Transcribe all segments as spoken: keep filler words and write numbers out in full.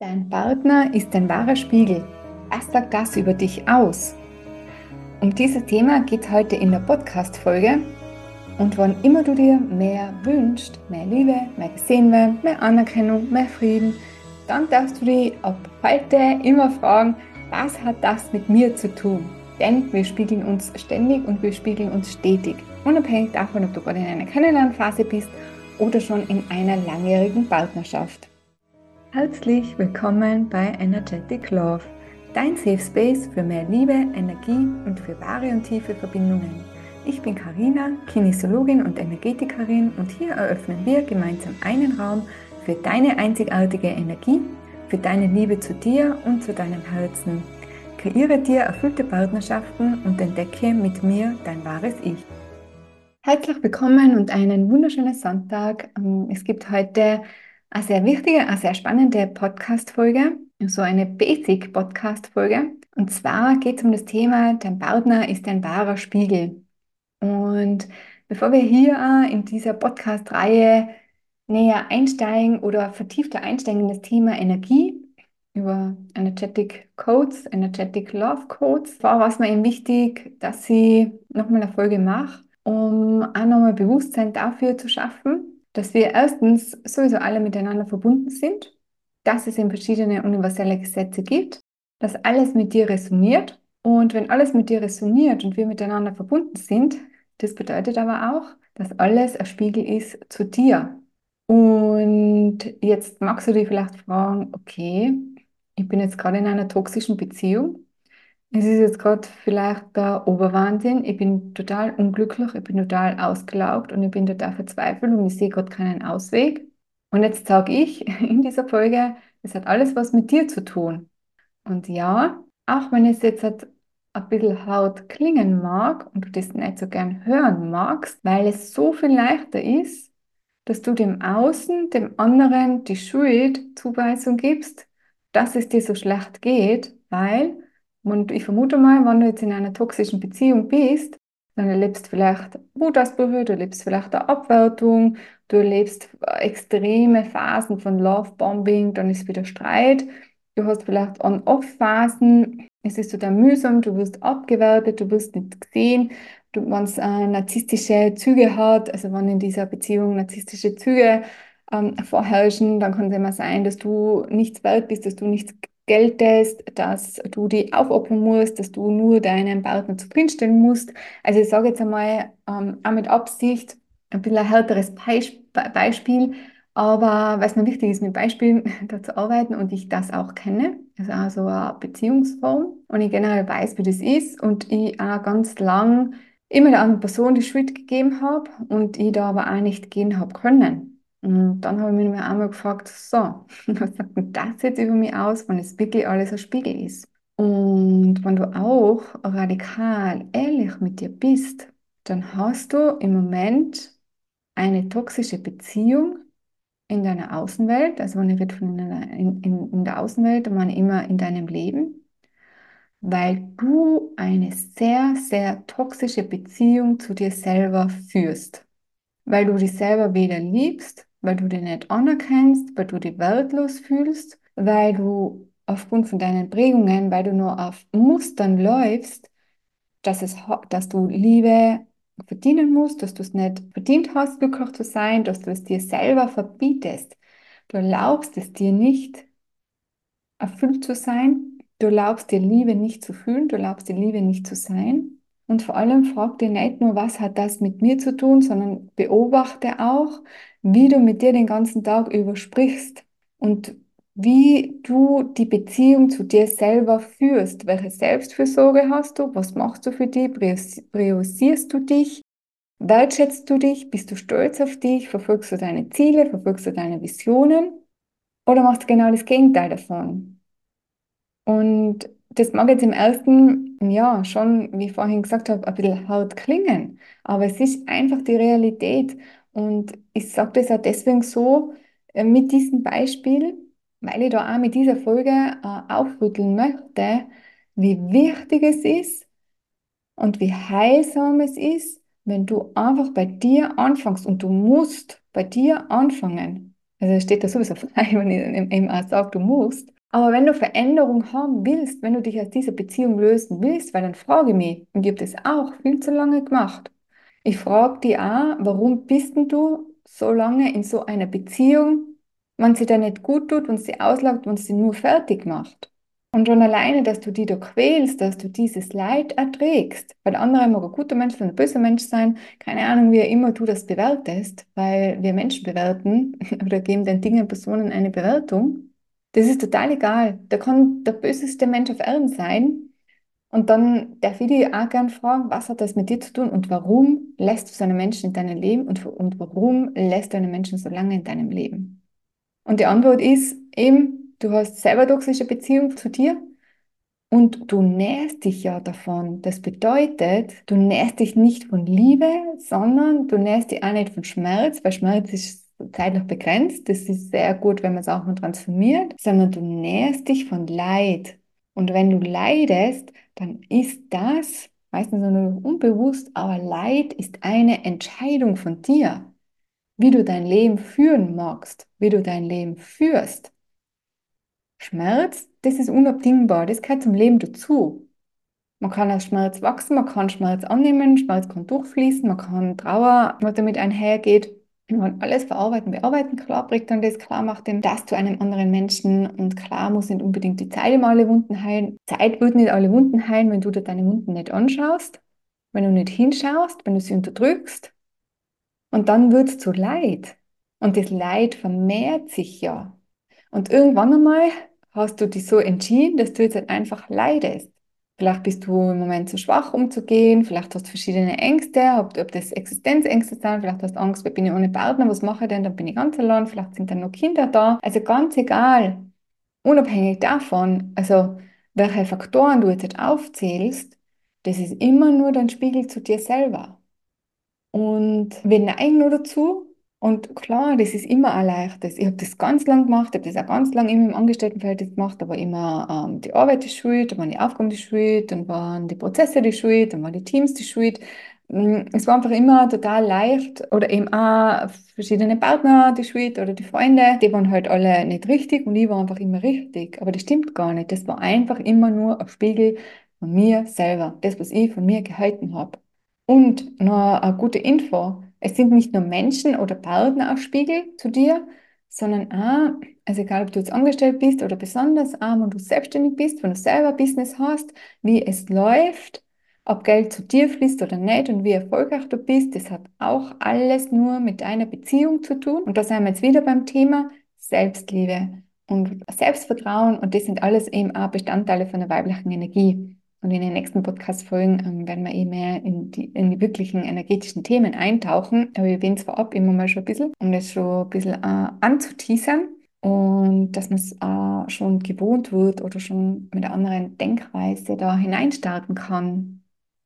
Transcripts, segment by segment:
Dein Partner ist dein wahrer Spiegel. Was sagt das über dich aus? Um dieses Thema geht es heute in der Podcast-Folge. Und wann immer du dir mehr wünschst, mehr Liebe, mehr gesehen werden, mehr Anerkennung, mehr Frieden, dann darfst du dich ab heute immer fragen, was hat das mit mir zu tun? Denn wir spiegeln uns ständig und wir spiegeln uns stetig. Unabhängig davon, ob du gerade in einer Kennenlernphase bist oder schon in einer langjährigen Partnerschaft. Herzlich willkommen bei Energetic Love, dein Safe Space für mehr Liebe, Energie und für wahre und tiefe Verbindungen. Ich bin Karina, Kinesiologin und Energetikerin, und hier eröffnen wir gemeinsam einen Raum für deine einzigartige Energie, für deine Liebe zu dir und zu deinem Herzen. Kreiere dir erfüllte Partnerschaften und entdecke mit mir dein wahres Ich. Herzlich willkommen und einen wunderschönen Sonntag. Es gibt heute eine sehr wichtige, eine sehr spannende Podcast-Folge, so eine Basic-Podcast-Folge. Und zwar geht es um das Thema, dein Partner ist ein wahrer Spiegel. Und bevor wir hier in dieser Podcast-Reihe näher einsteigen oder vertiefter einsteigen in das Thema Energie, über Energetic Codes, Energetic Love Codes, war es mir eben wichtig, dass ich nochmal eine Folge mache, um auch nochmal Bewusstsein dafür zu schaffen, dass wir erstens sowieso alle miteinander verbunden sind, dass es eben verschiedene universelle Gesetze gibt, dass alles mit dir resoniert. Und wenn alles mit dir resoniert und wir miteinander verbunden sind, das bedeutet aber auch, dass alles ein Spiegel ist zu dir. Und jetzt magst du dich vielleicht fragen, okay, ich bin jetzt gerade in einer toxischen Beziehung. Es ist jetzt gerade vielleicht der Oberwahnsinn. Ich bin total unglücklich, ich bin total ausgelaugt und ich bin total verzweifelt und ich sehe gerade keinen Ausweg. Und jetzt sage ich in dieser Folge, es hat alles was mit dir zu tun. Und ja, auch wenn es jetzt halt ein bisschen hart klingen mag und du das nicht so gern hören magst, weil es so viel leichter ist, dass du dem Außen, dem anderen die Schuldzuweisung gibst, dass es dir so schlecht geht, weil, und ich vermute mal, wenn du jetzt in einer toxischen Beziehung bist, dann erlebst du vielleicht Wutausbrüche, du erlebst vielleicht eine Abwertung, du erlebst extreme Phasen von Lovebombing, dann ist wieder Streit, du hast vielleicht On-Off-Phasen, es ist total mühsam, du wirst abgewertet, du wirst nicht gesehen, du, wenn es äh, narzisstische Züge hat, also wenn in dieser Beziehung narzisstische Züge ähm, vorherrschen, dann kann es immer sein, dass du nichts wert bist, dass du nichts geltest, dass du die aufopfern musst, dass du nur deinen Partner zufriedenstellen musst. Also ich sage jetzt einmal, ähm, auch mit Absicht, ein bisschen ein härteres Beis Beispiel, aber weil es mir wichtig ist, mit Beispielen da zu arbeiten und ich das auch kenne, also auch so eine Beziehungsform und ich generell weiß, wie das ist und ich auch ganz lang immer der anderen Person die Schuld gegeben habe und ich da aber auch nicht gehen habe können. Und dann habe ich mich mir einmal gefragt, so, was sagt denn das jetzt über mich aus, wenn es wirklich alles ein Spiegel ist? Und wenn du auch radikal ehrlich mit dir bist, dann hast du im Moment eine toxische Beziehung in deiner Außenwelt, also wenn ich rede von in, einer- in, in, in der Außenwelt, dann meine ich immer in deinem Leben, weil du eine sehr, sehr toxische Beziehung zu dir selber führst, weil du dich selber weder liebst, weil du dich nicht anerkennst, weil du dich wertlos fühlst, weil du aufgrund von deinen Prägungen, weil du nur auf Mustern läufst, dass es, ha- dass du Liebe verdienen musst, dass du es nicht verdient hast, glücklich zu sein, dass du es dir selber verbietest. Du erlaubst es dir nicht, erfüllt zu sein. Du erlaubst dir Liebe nicht zu fühlen, du erlaubst dir Liebe nicht zu sein. Und vor allem frag dir nicht nur, was hat das mit mir zu tun, sondern beobachte auch, wie du mit dir den ganzen Tag über sprichst und wie du die Beziehung zu dir selber führst. Welche Selbstfürsorge hast du? Was machst du für dich? Prios- Priorisierst du dich? Wertschätzt du dich? Bist du stolz auf dich? Verfolgst du deine Ziele? Verfolgst du deine Visionen? Oder machst du genau das Gegenteil davon? Und das mag jetzt im ersten, ja, schon, wie ich vorhin gesagt habe, ein bisschen hart klingen, aber es ist einfach die Realität. Und ich sage das auch deswegen so äh, mit diesem Beispiel, weil ich da auch mit dieser Folge äh, aufrütteln möchte, wie wichtig es ist und wie heilsam es ist, wenn du einfach bei dir anfängst und du musst bei dir anfangen. Also es steht da sowieso frei, wenn ich eben auch sage, du musst. Aber wenn du Veränderung haben willst, wenn du dich aus dieser Beziehung lösen willst, weil dann frage ich mich, und ich habe das auch viel zu lange gemacht, ich frage dich auch, warum bist denn du so lange in so einer Beziehung, wenn sie dir nicht gut tut, wenn sie auslaugt, wenn sie nur fertig macht? Und schon alleine, dass du die da quälst, dass du dieses Leid erträgst, weil der andere mag ein guter Mensch sein, ein böser Mensch sein, keine Ahnung, wie immer du das bewertest, weil wir Menschen bewerten oder geben den Dingen, Personen eine Bewertung. Das ist total egal. Da kann der böseste Mensch auf Erden sein. Und dann darf ich dich auch gerne fragen, was hat das mit dir zu tun und warum lässt du so einen Menschen in deinem Leben und, und warum lässt du einen Menschen so lange in deinem Leben? Und die Antwort ist eben, du hast selber toxische Beziehung zu dir und du nährst dich ja davon. Das bedeutet, du nährst dich nicht von Liebe, sondern du nährst dich auch nicht von Schmerz, weil Schmerz ist zeitlich begrenzt. Das ist sehr gut, wenn man es auch mal transformiert, sondern du nährst dich von Leid. Und wenn du leidest, dann ist das meistens nur unbewusst, aber Leid ist eine Entscheidung von dir, wie du dein Leben führen magst, wie du dein Leben führst. Schmerz, das ist unabdingbar, das gehört zum Leben dazu. Man kann aus Schmerz wachsen, man kann Schmerz annehmen, Schmerz kann durchfließen, man kann Trauer, was damit einhergeht. Man kann alles verarbeiten, bearbeiten. Klar bringt dann das, klar macht dem das zu einem anderen Menschen und klar muss nicht unbedingt die Zeit immer alle Wunden heilen. Zeit wird nicht alle Wunden heilen, wenn du dir deine Wunden nicht anschaust, wenn du nicht hinschaust, wenn du sie unterdrückst und dann wird es zu Leid. Und das Leid vermehrt sich ja. Und irgendwann einmal hast du dich so entschieden, dass du jetzt halt einfach leidest. Vielleicht bist du im Moment zu schwach, um zu gehen. Vielleicht hast du verschiedene Ängste, ob, ob das Existenzängste sind. Vielleicht hast du Angst, bin ich ohne Partner, was mache ich denn? Dann bin ich ganz allein. Vielleicht sind dann noch Kinder da. Also ganz egal, unabhängig davon, also welche Faktoren du jetzt aufzählst, das ist immer nur dein Spiegel zu dir selber. Und wir neigen nur dazu. Und klar, das ist immer ein leichtes. Ich habe das ganz lang gemacht, ich habe das auch ganz lang immer im Angestelltenverhältnis gemacht, aber immer ähm, die Arbeit ist schuld, dann waren die Aufgaben die schuld, dann waren die Prozesse die schuld, dann waren die Teams die schuld. Mm, Es war einfach immer total leicht oder eben auch verschiedene Partner die schuld oder die Freunde, die waren halt alle nicht richtig und ich war einfach immer richtig. Aber das stimmt gar nicht. Das war einfach immer nur ein Spiegel von mir selber, das, was ich von mir gehalten habe. Und noch eine gute Info. Es sind nicht nur Menschen oder Partner auf Spiegel zu dir, sondern auch, also egal ob du jetzt angestellt bist oder besonders arm und du selbstständig bist, wenn du selber Business hast, wie es läuft, ob Geld zu dir fließt oder nicht und wie erfolgreich du bist, das hat auch alles nur mit deiner Beziehung zu tun. Und da sind wir jetzt wieder beim Thema Selbstliebe und Selbstvertrauen und das sind alles eben auch Bestandteile von der weiblichen Energie. Und in den nächsten Podcast-Folgen ähm, werden wir eh mehr in die, in die wirklichen energetischen Themen eintauchen. Aber wir erwähnen es vorab immer mal schon ein bisschen, um das schon ein bisschen äh, anzuteasern. Und dass man es äh, schon gewohnt wird oder schon mit einer anderen Denkweise da hineinstarten kann.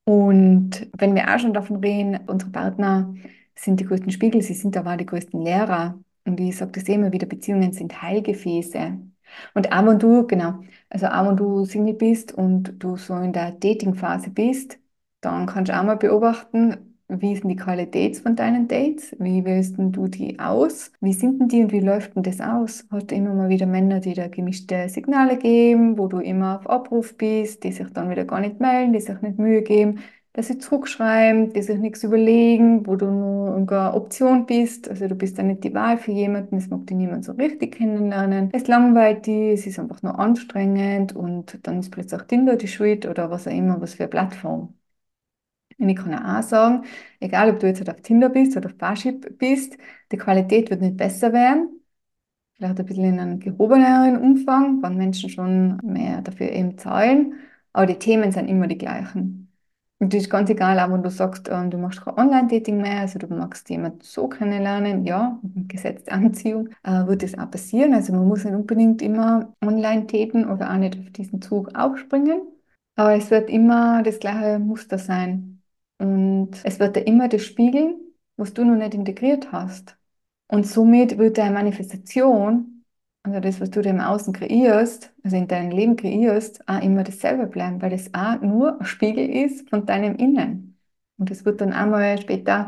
Und wenn wir auch schon davon reden, unsere Partner sind die größten Spiegel, sie sind aber auch die größten Lehrer. Und ich sage das eh immer wieder, Beziehungen sind Heilgefäße. Und auch wenn du, genau, also auch wenn du Single bist und du so in der Dating-Phase bist, dann kannst du auch mal beobachten, wie ist denn die Qualität von deinen Dates? Wie wählst denn du die aus? Wie sind denn die und wie läuft denn das aus? Hast du immer mal wieder Männer, die da gemischte Signale geben, wo du immer auf Abruf bist, die sich dann wieder gar nicht melden, die sich nicht Mühe geben, dass sie zurückschreiben, die sich nichts überlegen, wo du nur eine Option bist. Also du bist dann nicht die Wahl für jemanden, es mag dich niemand so richtig kennenlernen. Es langweilt dich, es ist einfach nur anstrengend und dann ist plötzlich auch Tinder die Schuld oder was auch immer, was für eine Plattform. Und ich kann auch sagen, egal ob du jetzt halt auf Tinder bist oder auf Parship bist, die Qualität wird nicht besser werden. Vielleicht ein bisschen in einem gehobeneren Umfang, wenn Menschen schon mehr dafür eben zahlen. Aber die Themen sind immer die gleichen. Und das ist ganz egal, auch wenn du sagst, ähm, du machst kein Online-Dating mehr, also du magst jemanden so kennenlernen, ja, gesetzte Anziehung, äh, wird das auch passieren. Also man muss nicht unbedingt immer online daten oder auch nicht auf diesen Zug aufspringen. Aber es wird immer das gleiche Muster sein. Und es wird dir immer das spiegeln, was du noch nicht integriert hast. Und somit wird deine Manifestation, also das, was du da im Außen kreierst, also in deinem Leben kreierst, auch immer dasselbe bleiben, weil das auch nur ein Spiegel ist von deinem Innen. Und das wird dann einmal später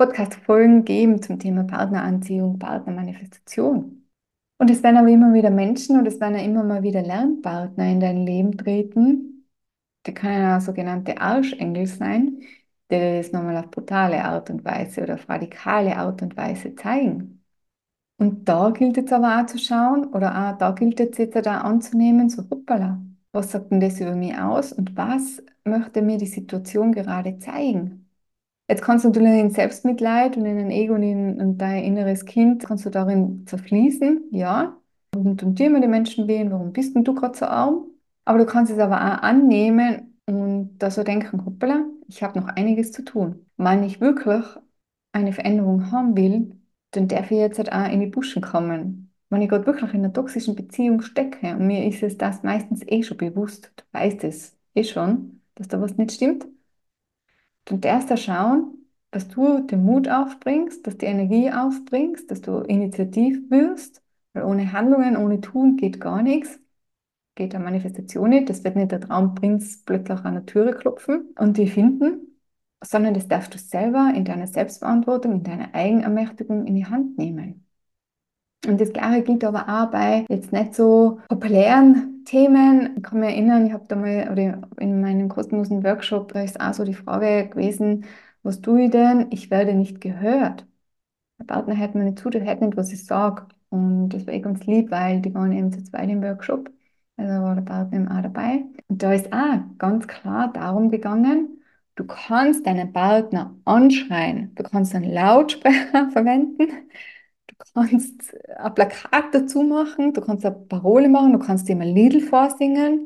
Podcast-Folgen geben zum Thema Partneranziehung, Partnermanifestation. Und es werden aber immer wieder Menschen und es werden ja immer mal wieder Lernpartner in dein Leben treten. Die können ja sogenannte Arschengel sein, die dir das nochmal auf brutale Art und Weise oder auf radikale Art und Weise zeigen. Und da gilt es aber auch zu schauen, oder auch da gilt es jetzt auch anzunehmen, so hoppala, was sagt denn das über mich aus und was möchte mir die Situation gerade zeigen? Jetzt kannst du natürlich in Selbstmitleid und in ein Ego und in und dein inneres Kind, kannst du darin zerfließen, ja. Warum tun dir immer die Menschen weh? Warum bist denn du gerade so arm? Aber du kannst es aber auch annehmen und da so denken, hoppala, ich habe noch einiges zu tun. Wenn ich wirklich eine Veränderung haben will, dann darf ich jetzt halt auch in die Puschen kommen. Wenn ich gerade wirklich in einer toxischen Beziehung stecke und mir ist es das meistens eh schon bewusst, du weißt es eh schon, dass da was nicht stimmt, dann darfst du schauen, dass du den Mut aufbringst, dass du die Energie aufbringst, dass du initiativ wirst, weil ohne Handlungen, ohne Tun geht gar nichts. Geht eine Manifestation nicht, das wird nicht der Traumprinz plötzlich an der Türe klopfen und die finden, sondern das darfst du selber in deiner Selbstverantwortung, in deiner Eigenermächtigung in die Hand nehmen. Und das Gleiche gilt aber auch bei jetzt nicht so populären Themen. Ich kann mich erinnern, ich habe da mal, oder in meinem kostenlosen Workshop, da ist auch so die Frage gewesen, was tue ich denn? Ich werde nicht gehört. Der Partner hört mir nicht zu, der hört nicht, was ich sage. Und das war eh ganz lieb, weil die waren eben zu zweit im Workshop. Also war der Partner eben auch dabei. Und da ist auch ganz klar darum gegangen, du kannst deinen Partner anschreien, du kannst einen Lautsprecher verwenden, du kannst ein Plakat dazu machen, du kannst eine Parole machen, du kannst ihm ein Lied vorsingen.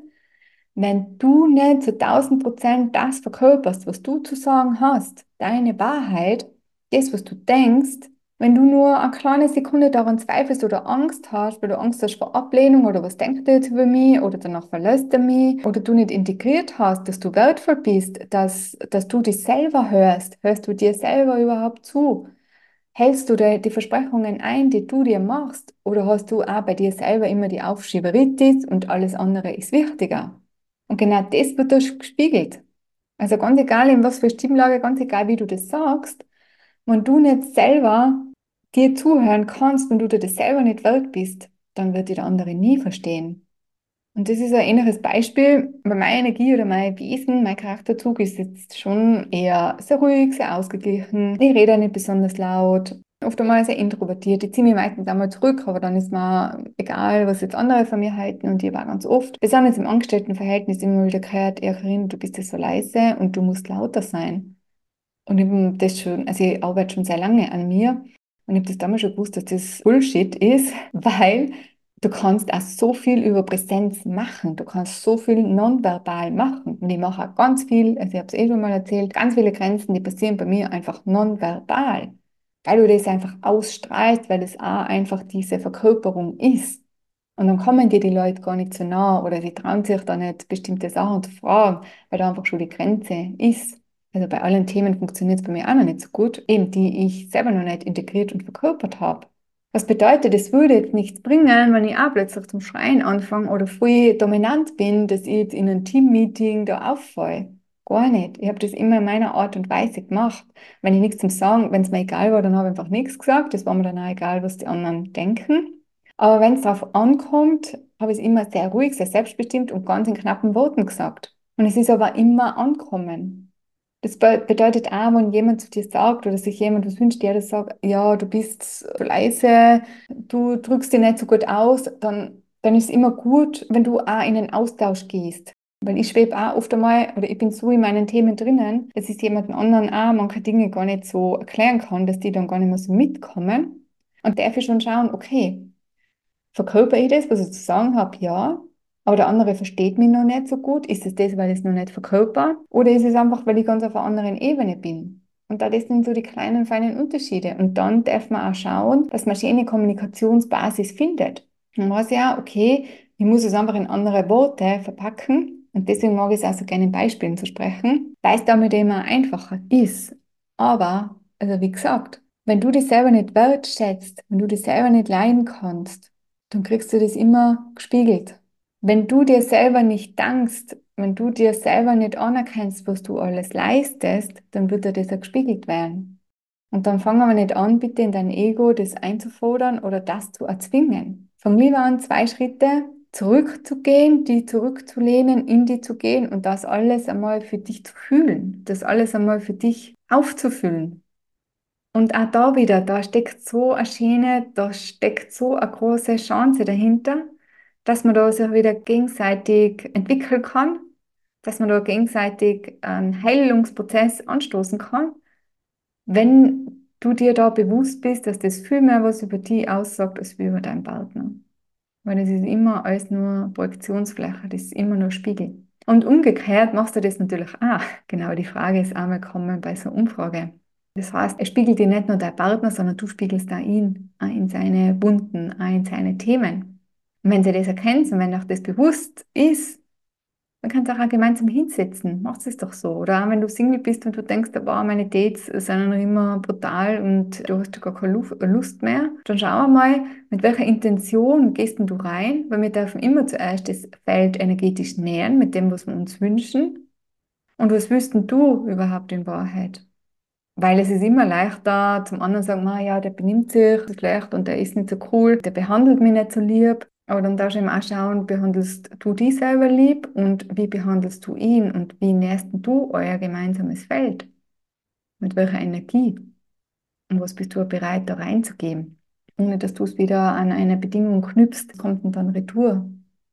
Wenn du nicht zu tausend Prozent das verkörperst, was du zu sagen hast, deine Wahrheit, das, was du denkst, wenn du nur eine kleine Sekunde daran zweifelst oder Angst hast, weil du Angst hast vor Ablehnung oder was denkt er jetzt über mich oder danach verlässt er mich oder du nicht integriert hast, dass du wertvoll bist, dass, dass du dich selber hörst, hörst du dir selber überhaupt zu? Hältst du die, die Versprechungen ein, die du dir machst, oder hast du auch bei dir selber immer die Aufschieberitis und alles andere ist wichtiger? Und genau das wird da gespiegelt. Also ganz egal, in was für Stimmlage, ganz egal, wie du das sagst, wenn du nicht selber dir zuhören kannst, wenn du dir das selber nicht wert bist, dann wird dir der andere nie verstehen. Und das ist ein inneres Beispiel, weil meine Energie oder mein Wesen, mein Charakterzug ist jetzt schon eher sehr ruhig, sehr ausgeglichen. Ich rede nicht besonders laut, oft einmal sehr introvertiert. Ich ziehe mich meistens einmal zurück, aber dann ist mir egal, was jetzt andere von mir halten und ich war ganz oft. Besonders im Angestelltenverhältnis immer wieder gehört, ja Karin, du bist ja so leise und du musst lauter sein. Und ich habe das schon, also ich arbeite schon sehr lange an mir und ich habe das damals schon gewusst, dass das Bullshit ist, weil du kannst auch so viel über Präsenz machen. Du kannst so viel nonverbal machen. Und ich mache auch ganz viel, also ich habe es eh schon mal erzählt, ganz viele Grenzen, die passieren bei mir einfach nonverbal. Weil du das einfach ausstrahlst, weil es auch einfach diese Verkörperung ist. Und dann kommen dir die Leute gar nicht so nah oder sie trauen sich da nicht bestimmte Sachen zu fragen, weil da einfach schon die Grenze ist. Also bei allen Themen funktioniert es bei mir auch noch nicht so gut, eben die ich selber noch nicht integriert und verkörpert habe. Was bedeutet, es würde jetzt nichts bringen, wenn ich auch plötzlich zum Schreien anfange oder voll dominant bin, dass ich jetzt in einem Teammeeting da auffalle. Gar nicht. Ich habe das immer in meiner Art und Weise gemacht. Wenn ich nichts zum Sagen, wenn es mir egal war, dann habe ich einfach nichts gesagt. Das war mir dann auch egal, was die anderen denken. Aber wenn es darauf ankommt, habe ich es immer sehr ruhig, sehr selbstbestimmt und ganz in knappen Worten gesagt. Und es ist aber immer ankommen. Das be bedeutet auch, wenn jemand zu dir sagt oder sich jemand was wünscht, der das sagt, ja, du bist so leise, du drückst dich nicht so gut aus, dann, dann ist es immer gut, wenn du auch in den Austausch gehst. Weil ich schwebe auch oft einmal, oder ich bin so in meinen Themen drinnen, dass ich jemand anderen auch manche Dinge gar nicht so erklären kann, dass die dann gar nicht mehr so mitkommen. Und darf ich schon schauen, okay, verkörper ich das, was ich zu sagen habe? Ja. Aber der andere versteht mich noch nicht so gut. Ist es das, weil ich es noch nicht verkörper? Oder ist es einfach, weil ich ganz auf einer anderen Ebene bin? Und da das sind so die kleinen, feinen Unterschiede. Und dann darf man auch schauen, dass man schöne Kommunikationsbasis findet. Man weiß ja, okay, ich muss es einfach in andere Worte verpacken. Und deswegen mag ich es auch so gerne in Beispielen zu sprechen, weil es damit immer einfacher ist. Aber, also wie gesagt, wenn du dich selber nicht wertschätzt, wenn du dich selber nicht leiden kannst, dann kriegst du das immer gespiegelt. Wenn du dir selber nicht dankst, wenn du dir selber nicht anerkennst, was du alles leistest, dann wird dir das auch gespiegelt werden. Und dann fang aber nicht an, bitte in dein Ego das einzufordern oder das zu erzwingen. Fang lieber an, zwei Schritte zurückzugehen, die zurückzulehnen, in die zu gehen und das alles einmal für dich zu fühlen, das alles einmal für dich aufzufüllen. Und auch da wieder, da steckt so eine Schiene, da steckt so eine große Chance dahinter, dass man da sich wieder gegenseitig entwickeln kann, dass man da gegenseitig einen Heilungsprozess anstoßen kann, wenn du dir da bewusst bist, dass das viel mehr was über dich aussagt, als über deinen Partner. Weil das ist immer alles nur Projektionsfläche, das ist immer nur Spiegel. Und umgekehrt machst du das natürlich auch. Genau, die Frage ist einmal kommen bei so einer Umfrage. Das heißt, er spiegelt dir nicht nur dein Partner, sondern du spiegelst da ihn, auch in seine Wunden, auch in seine Themen. Und wenn sie das erkennt und wenn auch das bewusst ist, dann kannst du auch, auch gemeinsam hinsetzen. Machst es doch so. Oder auch wenn du Single bist und du denkst, wow, meine Dates sind noch immer brutal und du hast gar keine Lu- Lust mehr, dann schau mal, mit welcher Intention gehst denn du rein, weil wir dürfen immer zuerst das Feld energetisch nähern mit dem, was wir uns wünschen. Und was willst denn du überhaupt in Wahrheit? Weil es ist immer leichter, zum anderen zu sagen, "Ah, ja, der benimmt sich schlecht und der ist nicht so cool, der behandelt mich nicht so lieb." Aber dann darfst du eben auch schauen, behandelst du dich selber lieb und wie behandelst du ihn und wie nährst du euer gemeinsames Feld? Mit welcher Energie? Und was bist du bereit, da reinzugeben? Ohne dass du es wieder an eine Bedingung knüpfst, kommt dann retour.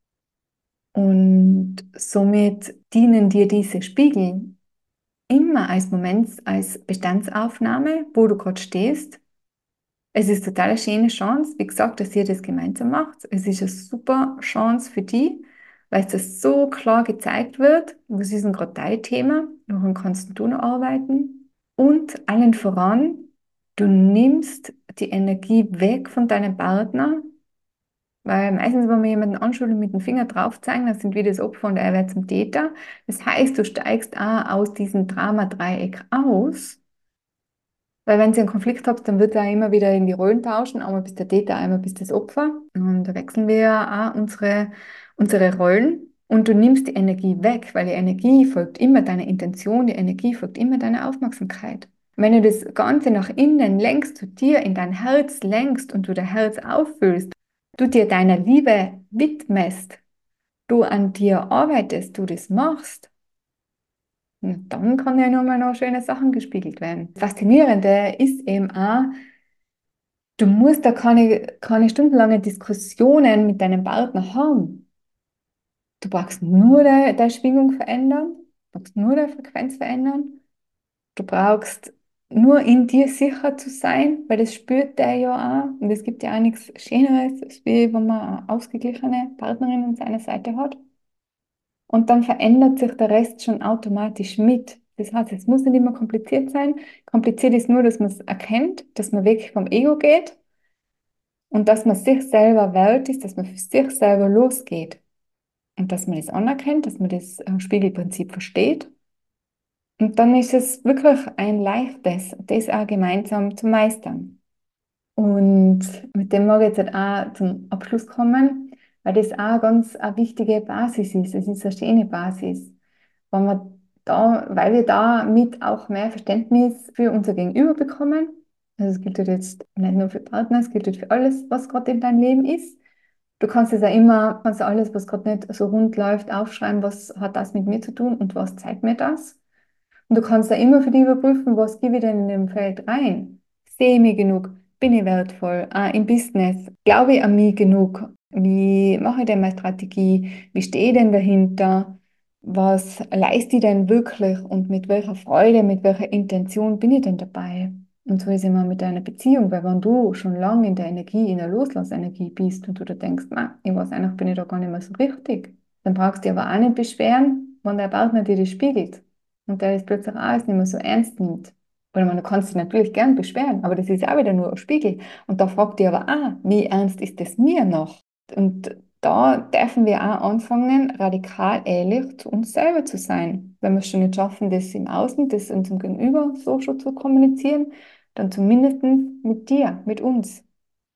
Und somit dienen dir diese Spiegel immer als Moment, als Bestandsaufnahme, wo du gerade stehst. Es ist total eine schöne Chance, wie gesagt, dass ihr das gemeinsam macht. Es ist eine super Chance für die, weil es das so klar gezeigt wird, was ist denn gerade dein Thema, woran kannst du noch arbeiten? Und allen voran, du nimmst die Energie weg von deinem Partner, weil meistens, wenn wir jemanden anschauen und mit dem Finger drauf zeigen, dann sind wir das Opfer und er wird zum Täter. Das heißt, du steigst auch aus diesem Drama-Dreieck aus. Weil wenn ihr einen Konflikt habt, dann wird er immer wieder in die Rollen tauschen. Einmal bist der Täter, einmal bist das Opfer. Und da wechseln wir ja auch unsere, unsere Rollen. Und du nimmst die Energie weg, weil die Energie folgt immer deiner Intention, die Energie folgt immer deiner Aufmerksamkeit. Und wenn du das Ganze nach innen lenkst, zu dir in dein Herz lenkst und du dein Herz auffüllst, du dir deiner Liebe widmest, du an dir arbeitest, du das machst, und dann kann ja nur mal noch schöne Sachen gespiegelt werden. Das Faszinierende ist eben auch, du musst da keine, keine stundenlange Diskussionen mit deinem Partner haben. Du brauchst nur deine, deine Schwingung verändern, du brauchst nur deine Frequenz verändern, du brauchst nur in dir sicher zu sein, weil das spürt der ja auch. Und es gibt ja auch nichts Schöneres, als wie wenn man eine ausgeglichene Partnerin an seiner Seite hat. Und dann verändert sich der Rest schon automatisch mit. Das heißt, es muss nicht immer kompliziert sein. Kompliziert ist nur, dass man es erkennt, dass man wirklich vom Ego geht und dass man sich selber wert ist, dass man für sich selber losgeht und dass man das anerkennt, dass man das äh, Spiegelprinzip versteht. Und dann ist es wirklich ein leichtes, das auch gemeinsam zu meistern. Und mit dem mag ich jetzt halt auch zum Abschluss kommen, weil das auch ganz eine wichtige Basis ist. Es ist eine schöne Basis, wenn wir da, weil wir damit auch mehr Verständnis für unser Gegenüber bekommen. Also es gilt halt jetzt nicht nur für Partner, es gilt halt für alles, was gerade in deinem Leben ist. Du kannst es ja immer, kannst ja alles, was gerade nicht so rund läuft, aufschreiben, was hat das mit mir zu tun und was zeigt mir das. Und du kannst da immer für dich überprüfen, was gebe ich denn in dem Feld rein? Sehe ich mich genug? Bin ich wertvoll? Ah, im Business? Glaube ich an mich genug? Wie mache ich denn meine Strategie? Wie stehe ich denn dahinter? Was leiste ich denn wirklich? Und mit welcher Freude, mit welcher Intention bin ich denn dabei? Und so ist immer mit einer Beziehung, weil wenn du schon lange in der Energie, in der Loslass-Energie bist und du da denkst, "Ma, ich weiß eigentlich, bin ich da gar nicht mehr so richtig", dann brauchst du dich aber auch nicht beschweren, wenn der Partner dir das spiegelt und der das plötzlich alles nicht mehr so ernst nimmt. Oder man, du kannst dich natürlich gern beschweren, aber das ist auch wieder nur ein Spiegel. Und da fragt ihr aber auch, wie ernst ist es mir noch? Und da dürfen wir auch anfangen, radikal ehrlich zu uns selber zu sein. Wenn wir es schon nicht schaffen, das im Außen, das unserem Gegenüber so schon zu kommunizieren, dann zumindest mit dir, mit uns.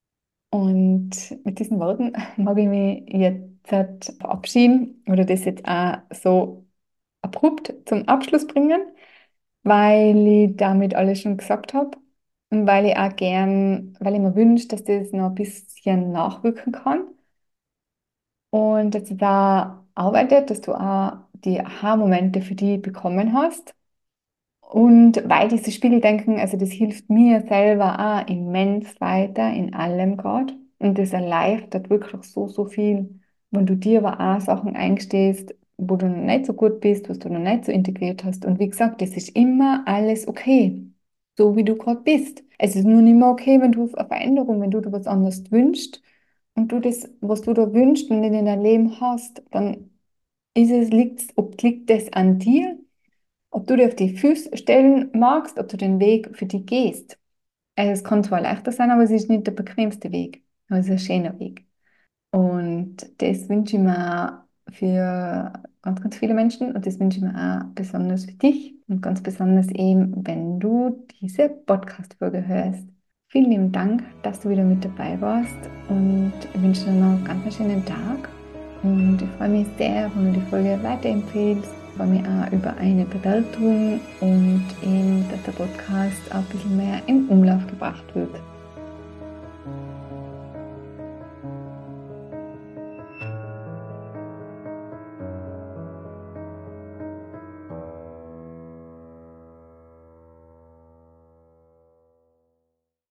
Und mit diesen Worten mag ich mich jetzt verabschieden oder das jetzt auch so abrupt zum Abschluss bringen, weil ich damit alles schon gesagt habe. und weil ich auch gern, weil ich mir wünsche, dass das noch ein bisschen nachwirken kann und dass du da arbeitet, dass du auch die Aha-Momente für die bekommen hast. Und weil diese Spiegeldenken, also das hilft mir selber auch immens weiter in allem gerade. Und das erleichtert wirklich so, so viel, wenn du dir aber auch Sachen eingestehst, wo du noch nicht so gut bist, was du noch nicht so integriert hast. Und wie gesagt, das ist immer alles okay, so wie du gerade bist. Es ist nur nicht mehr okay, wenn du eine Veränderung, wenn du dir was anderes wünschst und du das, was du da wünschst und in deinem Leben hast, dann ist es, liegt, ob, liegt das an dir, ob du dir auf die Füße stellen magst, ob du den Weg für dich gehst. Also es kann zwar leichter sein, aber es ist nicht der bequemste Weg. Aber es ist ein schöner Weg. Und das wünsche ich mir für ganz, ganz viele Menschen und das wünsche ich mir auch besonders für dich und ganz besonders eben, wenn du diese Podcast-Folge hörst. Vielen lieben Dank, dass du wieder mit dabei warst und ich wünsche dir noch einen ganz schönen Tag und ich freue mich sehr, wenn du die Folge weiterempfehlst. Ich freue mich auch über eine Bewertung und eben, dass der Podcast auch ein bisschen mehr in Umlauf gebracht wird.